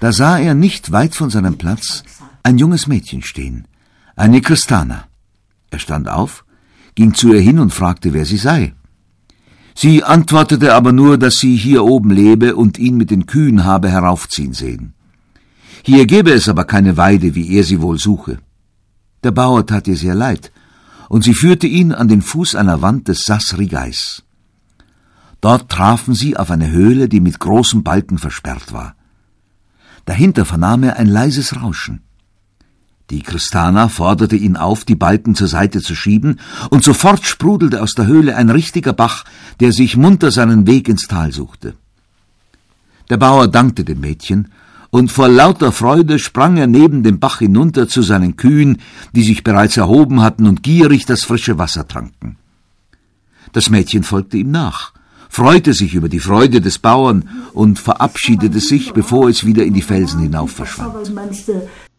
Da sah er nicht weit von seinem Platz ein junges Mädchen stehen, eine Kristana. Er stand auf, ging zu ihr hin und fragte, wer sie sei. Sie antwortete aber nur, dass sie hier oben lebe und ihn mit den Kühen habe heraufziehen sehen. Hier gäbe es aber keine Weide, wie er sie wohl suche. Der Bauer tat ihr sehr leid, und sie führte ihn an den Fuß einer Wand des Sasrigais. Dort trafen sie auf eine Höhle, die mit großen Balken versperrt war. Dahinter vernahm er ein leises Rauschen. Die Kristana forderte ihn auf, die Balken zur Seite zu schieben, und sofort sprudelte aus der Höhle ein richtiger Bach, der sich munter seinen Weg ins Tal suchte. Der Bauer dankte dem Mädchen, und vor lauter Freude sprang er neben dem Bach hinunter zu seinen Kühen, die sich bereits erhoben hatten und gierig das frische Wasser tranken. Das Mädchen folgte ihm nach, freute sich über die Freude des Bauern und verabschiedete sich, bevor es wieder in die Felsen hinauf verschwand.